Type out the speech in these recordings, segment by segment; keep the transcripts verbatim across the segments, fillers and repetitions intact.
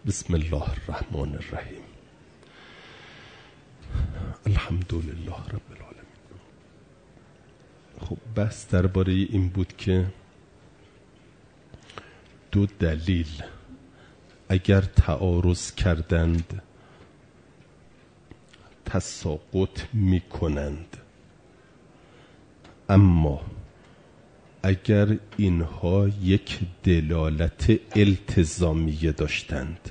بسم الله الرحمن الرحیم. الحمدلله رب العالمین. خب بحث درباره این بود که دو دلیل اگر تعارض کردند تساقط می کنند، اما اگر اینها یک دلالت التزامیه داشتند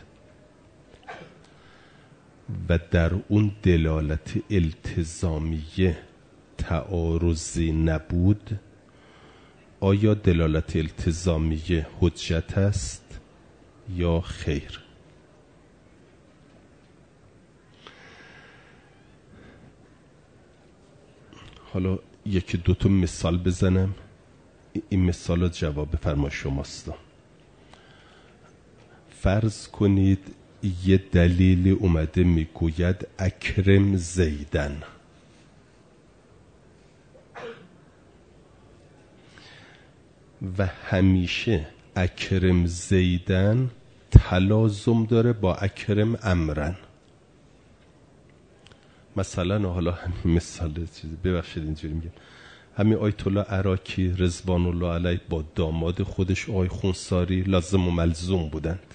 و در اون دلالت التزامیه تعارضی نبود، آیا دلالت التزامیه حجت است یا خیر؟ حالا یکی دو تا مثال بزنم، این مثال ها جواب فرما شماست. فرض کنید یه دلیل اومده میگوید اکرم زیدن، و همیشه اکرم زیدن تلازم داره با اکرم امرن. مثلا حالا همین مثال چیزی ببخشید اینجوری میگم، همین آیت الله عراقی رضوان الله علیه با داماد خودش آقای خونساری لازم و ملزوم بودند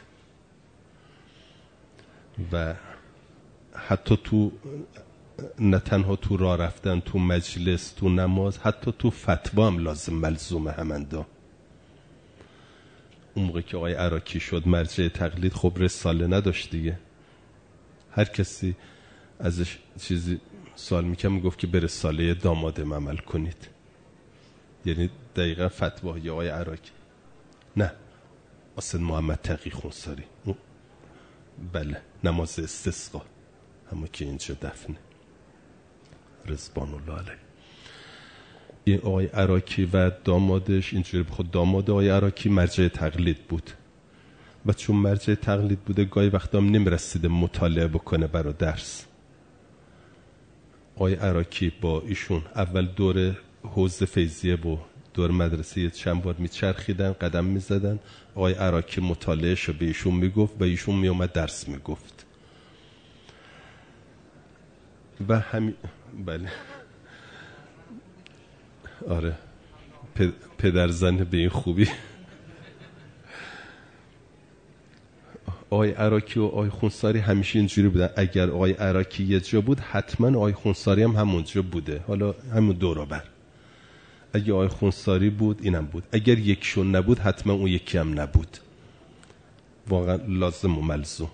و حتی تو نه تنها تو راه رفتن، تو مجلس، تو نماز، حتی تو فتوا هم لازم ملزوم همندا. اون موقع که آقای عراقی شد مرجع تقلید، خب رساله نداشت دیگه، هر کسی ازش چیزی سوال میکنم میگفت که به رساله دامادم عمل کنید، یعنی دقیقا فتوای آقای عراقی. نه، اصلا محمد تقی خونساری، بله، نماز استسقا همون که اینجا دفنه رضوان الله علیه. این آقای عراقی و دامادش اینجوری، خود داماد آقای عراقی مرجع تقلید بود و چون مرجع تقلید بوده گاهی وقتا هم نمیرسیده مطالعه بکنه برای درس. آقای عراقی با ایشون اول دور حوض فیضیه و دور مدرسه چند بار میچرخیدن، قدم میزدن، آقای عراقی مطالعهشو به ایشون میگفت و ایشون میومد درس میگفت و همین. بله آره، پدر زن به این خوبی. آقای عراقی و آقای خونساری همیشه اینجوری بودن، اگر آقای عراقی یه جا بود حتما آقای خونساری هم همونجا بوده، حالا همون دورا بر. اگر آقای خونساری بود اینم بود، اگر یکشون نبود حتما اون یکی هم نبود، واقعا لازم و ملزوم.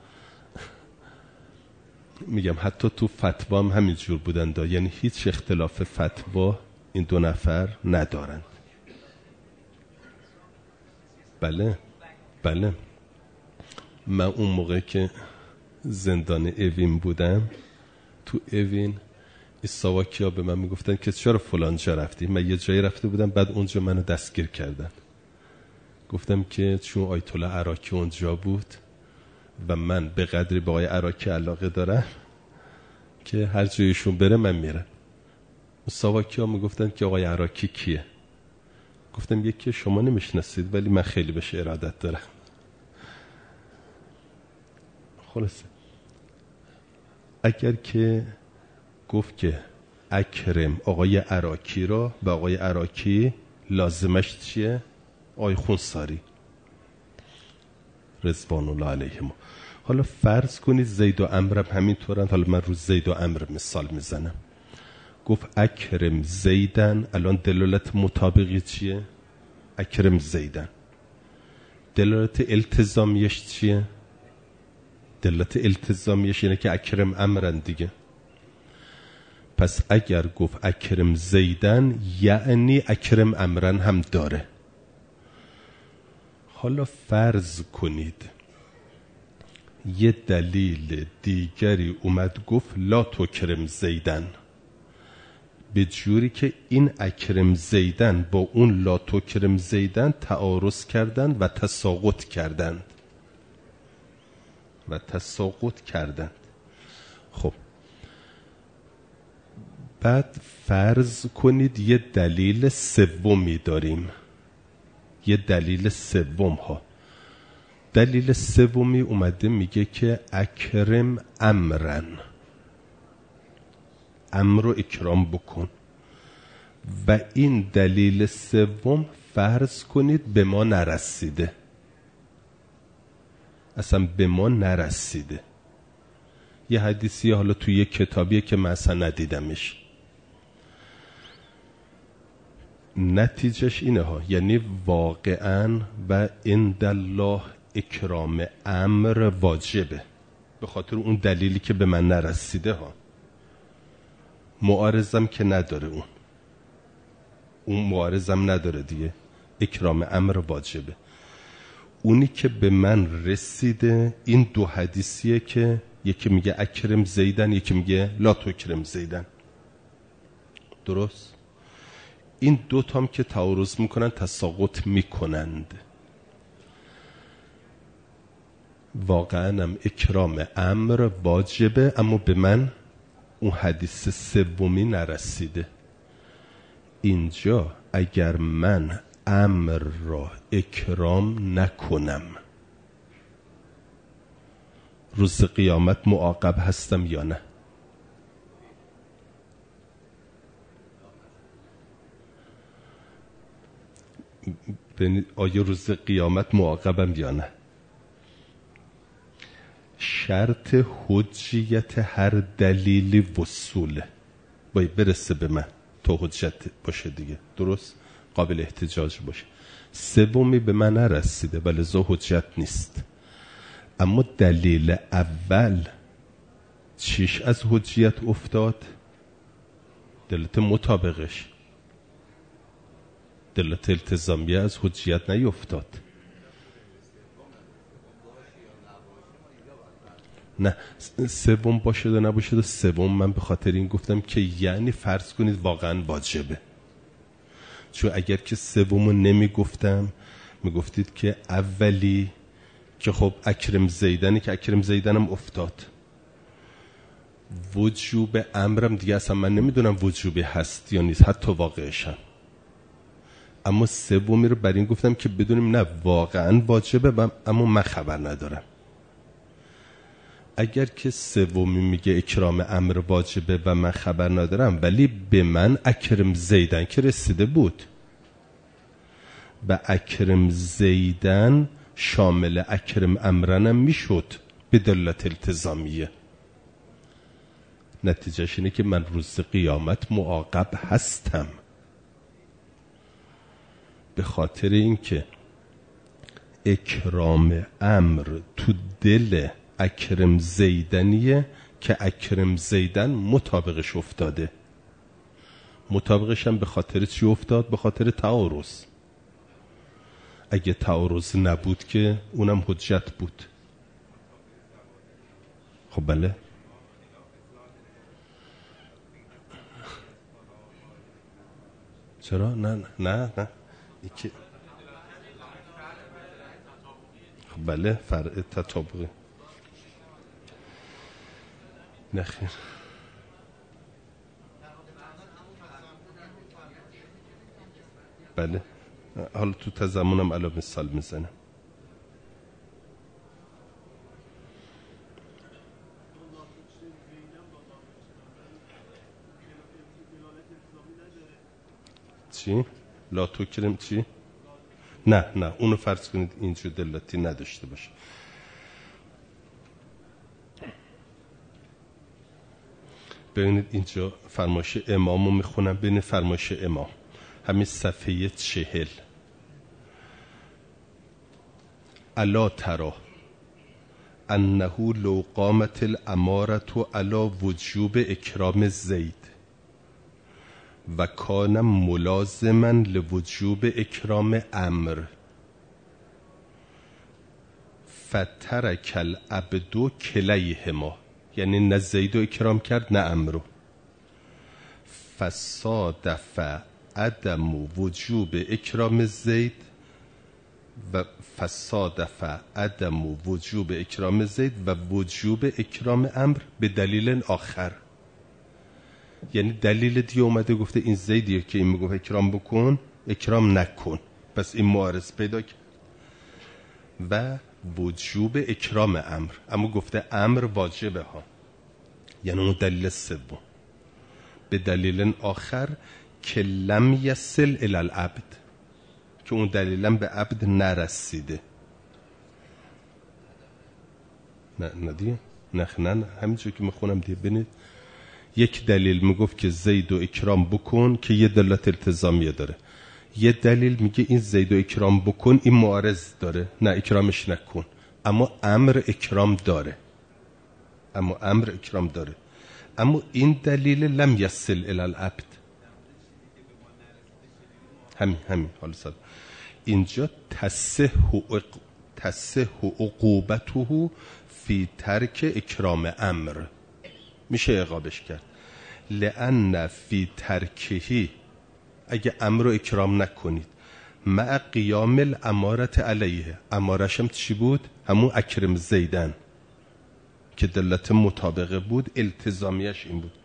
میگم حتی تو فتوا هم همینجور بودن دا، یعنی هیچ اختلاف فتوا این دو نفر ندارند. بله بله، من اون موقع که زندان اوین بودم، تو اوین ایساواکی ها به من میگفتن که چرا فلان جا رفتی؟ من یه جایی رفته بودم، بعد اونجا منو دستگیر کردن. گفتم که چون آیت الله عراقی اونجا بود و من به قدری به آقای عراقی علاقه دارم که هر جایشون بره من میرم. ایساواکی ها میگفتن که آقای عراقی کیه؟ گفتم یکی شما نمیشناسید ولی من خیلی بهش ارادت دارم. خلاصه اگر که گفت که اکرم آقای عراقی را و آقای عراقی لازمش چیه؟ آقای خونساری رضوان الله علیهم. حالا فرض کنید زید و عمرو همینطورند، حالا من رو زید و عمرو مثال میزنم. گفت اکرم زیدن، الان دلالت مطابقی چیه؟ اکرم زیدن. دلالت التزامیش چیه؟ دلالت التزامیش اینه که اکرم امرن دیگه. پس اگر گفت اکرم زیدن یعنی اکرم امرن هم داره. حالا فرض کنید یه دلیل دیگری اومد گفت لا تکرم زیدن، به جوری که این اکرم زیدن با اون لا تکرم زیدن تعارض کردن و تساقط کردند و تساقط کردند. خب بعد فرض کنید یه دلیل سومی داریم، یه دلیل سوم ها دلیل سومی اومده میگه که اکرم امرن، امر رو اکرام بکن. و این دلیل سوم فرض کنید به ما نرسیده، اصلا به ما نرسیده. یه حدیثی حالا توی یه کتابیه که من اصلا ندیدمش، نتیجهش اینه ها، یعنی واقعا و عند الله اکرام امر واجبه، به خاطر اون دلیلی که به من نرسیده ها. معارضم که نداره، اون اون معارضم نداره دیگه، اکرام امر واجبه. اونی که به من رسیده این دو حدیثیه که یکی میگه اکرم زیدن، یکی میگه لا تکرم زیدن. درست؟ این دو تام که تعارض میکنن تساقط میکنند. واقعا هم اکرام امر واجبه، اما به من اون حدیث سومی نرسیده. اینجا اگر من امر را اکرام نکنم روز قیامت معاقب هستم یا نه؟ آیا روز قیامت معاقبم یا نه؟ شرط حجیت هر دلیلی وصوله، باید برسه به من تا حجت باشه دیگه، درست؟ قابل احتجاج باشه. سومی به من نرسیده ولی لذا حجت نیست. اما دلیل اول چیش از حجیت افتاد؟ دلت مطابقش، دلت التزامیه از حجیت نیفتاد. نه سوم باشه و نباشه و سوم من به خاطر این گفتم که یعنی فرض کنید واقعا واجبه، چون اگر که سومو نمی گفتم می گفتید که اولی که خب اکرم زیدنی که اکرم زیدنم افتاد، وجوب امرم دیگه اصلا من نمیدونم وجوبی هست یا نیست، حتی واقعشم. اما سومی رو بر این گفتم که بدونیم نه واقعا واجبه اما من خبر ندارم. اگر که سومی میگه اکرام امر واجبه و من خبر ندارم ولی به من اکرم زیدن که رسیده بود، و اکرم زیدن شامل اکرم امرنم میشد به دلالت التزامیه، نتیجهش اینه که من روز قیامت معاقب هستم، به خاطر اینکه اکرام امر تو دل اکرم زیدنیه که اکرم زیدن مطابقش افتاده. مطابقش هم به خاطر چی افتاد؟ به خاطر تعارض. اگه تعارض نبود که اونم حجت بود. خب بله، چرا؟ نه نه نه ایکی... خب بله، فرع تطابقی. نخیر، بله. حالا تو تضمنم الان مثال میزنم. چی؟ لا تکرم چی؟ نه نه اونو فرض کنید اینجور دلالتی نداشته باشه. ببینید اینجا فرمایش امامو میخونم، ببینید فرمایش امام همین صفحه چهل. الا ترى انه لو قامت الامارة على وجوب اکرام زید و کان ملازما لوجوب اکرام امر فترک العبد کلیهما، یعنی نه زید رو اکرام کرد نه امر رو، فصادف عدم وجوب اکرام زید و فصادف عدم وجوب اکرام زید و وجوب اکرام امر به دلیل آخر. یعنی دلیل دیگه اومده گفته این زیدیه که این میگه اکرام بکن اکرام نکن، پس این معارض پیدا کرد و وجوب اکرام امر، اما گفته امر واجبه ها، یعنی اون دلیل سوم. به دلیل آخر که لم یصل الی العبد، که اون دلیلم به عبد نرسیده. نه نه دیگه نه نه همینجور که میخونم دیگه ببینید. یک دلیل میگفت که زید و اکرام بکن که یه دلالت التزامیه داره، یه دلیل میگه این زید و اکرام بکن این معارض داره، نه اکرامش نکن. اما امر اکرام داره، اما امر اکرام داره. اما این دلیل لم یصل الی العبد، همین همین حالا صد اینجا تصح تصح عقوبته فی ترک اکرام امر، میشه اعقابش کرد. لأن فی ترکهی، اگه امر رو اکرام نکنید، مع قیام الامارت علیه، امارش هم چی بود؟ همون اکرم زیدن که دلت مطابقه بود، التزامیش این بود.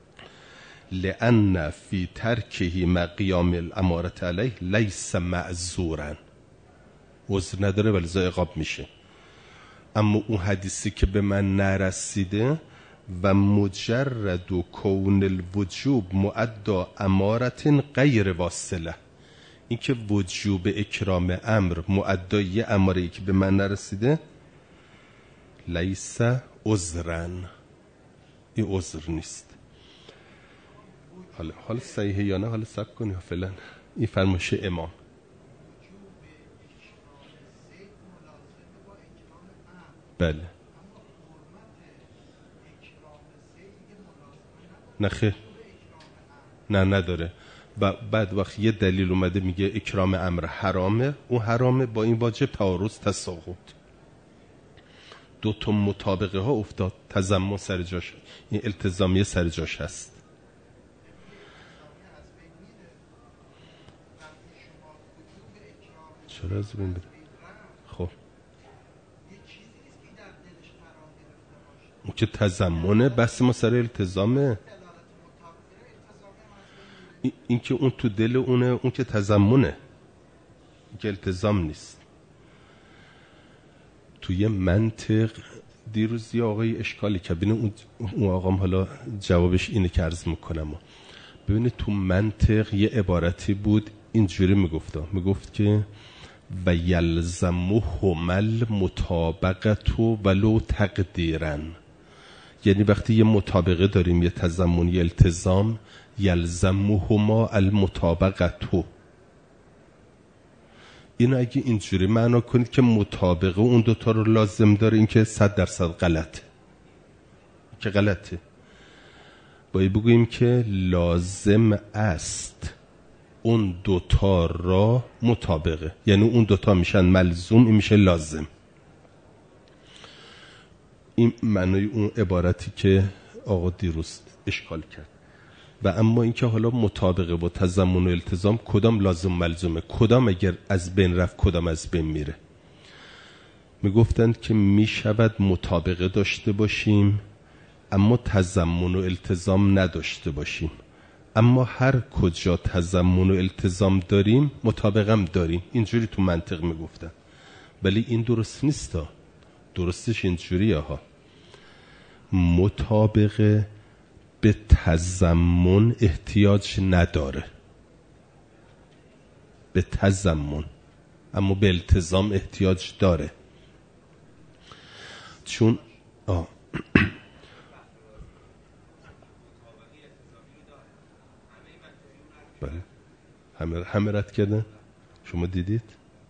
لأن فی ترکهی مع قیام الامارت علیه لیس معذورا، عذر نداره ولی ذا عقاب میشه. اما اون حدیثی که به من نرسیده و مجرد و کون الوجوب معدا امارت غیر واصله، این که وجوب اکرام امر معدای اماری که به من نرسیده، لیس عذرن، این عذر نیست. حالا حالا صحیحه یا نه، حالا صبر کنی فعلا. این فرمایش امام. بله نه خیر، نه نداره. و بعد وقت یه دلیل اومده میگه اکرام امر حرامه، اون حرامه با این واجب تعارض تساقط، دو تا مطابقه ها افتاد، تضمن سر جاش، این التزامیه سر جاش هست. چرا از بین بده؟ خب اون که تضمنه، بس ما سر التزامه. این, این که اون تو دل اونه، اون که تضمنه، این که التزام نیست. توی منطق دیروز یه آقای اشکالی که ببینه، اون آقام حالا جوابش اینه که عرض میکنم. ببینه تو منطق یه عبارتی بود اینجوری میگفت، میگفت که و یلزمهم المطابقت ولو تقدیرا، یعنی وقتی یه مطابقه داریم، یه تضمن، یه التزام، یلزمهما المطابقت. اینو اگه اینجوری معنا کنید که مطابقه اون دوتا رو لازم داره، این که صد درصد غلطه، که غلطه. باید بگوییم که لازم است اون دوتا را مطابقه، یعنی اون دوتا میشن ملزوم، این میشه لازم. این معنی اون عبارتی که آقا دیروز اشکال کرد. و اما اینکه حالا مطابقه با تضمن و التزام کدام لازم ملزومه، کدام اگر از بین رفت کدام از بین میره. میگفتند که میشود مطابقه داشته باشیم اما تضمن و التزام نداشته باشیم، اما هر کجا تضمن و التزام داریم مطابقم داریم. اینجوری تو منطق میگفتن، ولی این درست نیست ها. درستش اینجوریه ها، مطابقه به تضمن احتیاج نداره، به تضمن، اما به التزام احتیاج داره. چون آه بله همه همه رد کردن، شما دیدید؟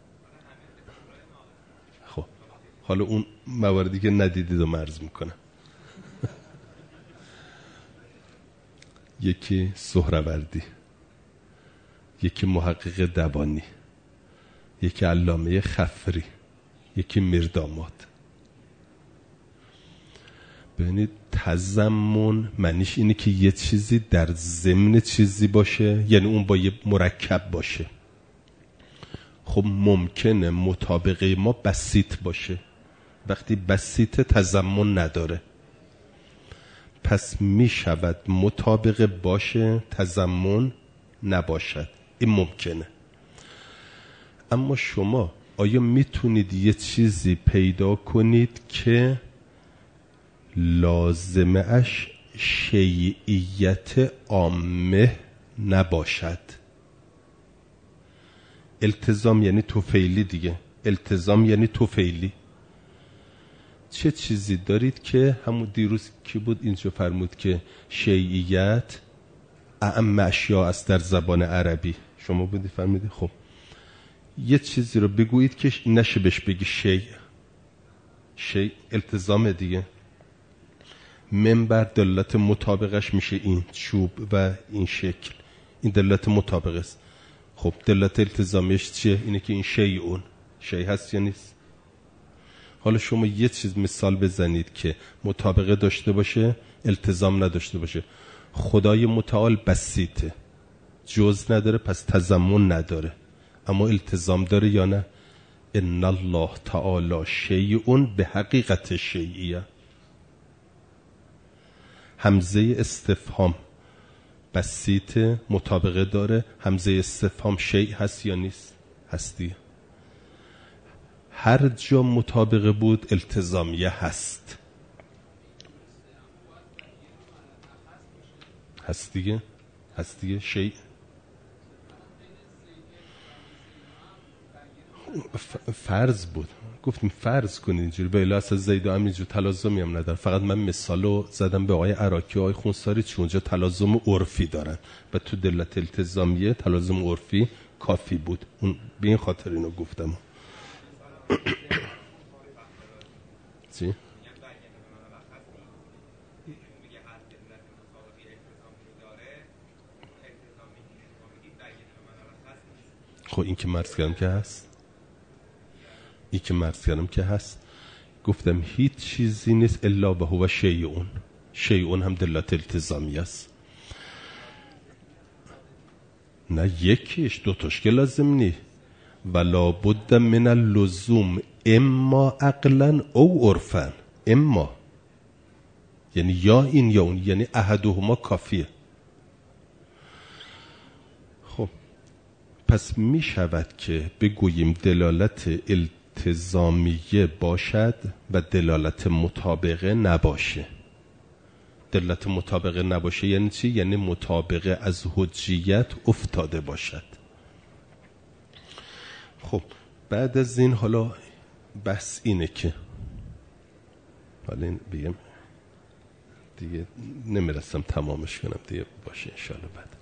خب حالا اون مواردی که ندیدید رو عرض میکنم. یکی سهروردی، یکی محقق دبانی، یکی علامه خفری، یکی میرداماد. ببینید تضمن معنیش اینه که یه چیزی در ضمن چیزی باشه، یعنی اون با یه مرکب باشه. خب ممکنه مطابقه ما بسیط باشه، وقتی بسیط تضمن نداره، پس می شود مطابقه باشه تضمن نباشد، این ممکنه. اما شما آیا میتونید یه چیزی پیدا کنید که لازمه اش شیعیت عامه نباشد؟ التزام یعنی طفیلی دیگه، التزام یعنی طفیلی. چه چیزی دارید که همون دیروز کی بود اینجا فرمود که شیعیت اعم اشیاء است در زبان عربی؟ شما بودی فرمودی. خب یه چیزی رو بگویید که نشه بهش بگی شیع. شیع التزام دیگه. منبر دلالت مطابقش میشه این چوب و این شکل، این دلالت مطابق است. خب دلالت التزامیش چیه؟ اینه که این شیعون شیع هست یا نیست؟ حالا شما یه چیز مثال بزنید که مطابقه داشته باشه التزام نداشته باشه. خدای متعال بسیطه، جز نداره پس تضمن نداره، اما التزام داره یا نه؟ ان الله تعالی شیء به حقیقت شیعیه. همزه استفهام بسیطه، مطابقه داره، همزه استفهام شیء هست یا نیست؟ هستی. هر جا مطابقه بود التزامیه هست. هست دیگه، هست دیگه شیء. فرض بود، گفتیم فرض کنید اینجوری، به اله اصلا زید و عمرو اینجور تلازمی هم نداره. فقط من مثالو زدم به آقای عراقی و آقای خونساری چون اونجا تلازم عرفی دارن و تو دلت التزامیه تلازم عرفی کافی بود. اون به این خاطر اینو گفتم. چی؟ خب این که مرز کردم که هست، این که مرز کردم که هست. گفتم هیچ چیزی نیست الا و هو شیعون. شیعون هم دلالت التزامی است. نه یکیش، دوتاش که لازم نی. ولا بد من اللزوم اما عقلا او عرفا. اما یعنی یا این یا اون، یعنی احدهما کافیه. خب پس می شود که بگوییم دلالت التزامیه باشد و دلالت مطابقه نباشه. دلالت مطابقه نباشه یعنی چی؟ یعنی مطابقه از حجیت افتاده باشد. خب بعد از این حالا بحث اینه که حالا این بگم دیگه نمیرسم تمامش کنم دیگه، باشه انشاءالله بعد